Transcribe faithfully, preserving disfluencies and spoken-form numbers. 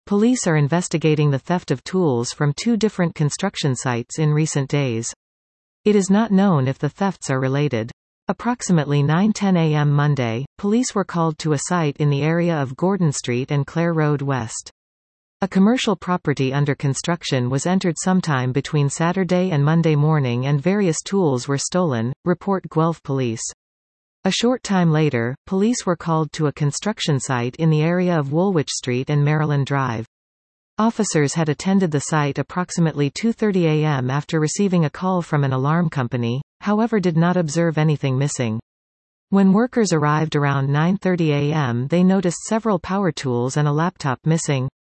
Police are investigating the theft of tools from two different construction sites in recent days. It is not known if the thefts are related. Approximately nine ten a m Monday, police were called to a site in the area of Gordon Street and Clare Road West. A commercial property under construction was entered sometime between Saturday and Monday morning and various tools were stolen, report Guelph Police. A short time later, police were called to a construction site in the area of Woolwich Street and Maryland Drive. Officers had attended the site approximately two thirty a m after receiving a call from an alarm company, however did not observe anything missing. When workers arrived around nine thirty a m they noticed several power tools and a laptop missing.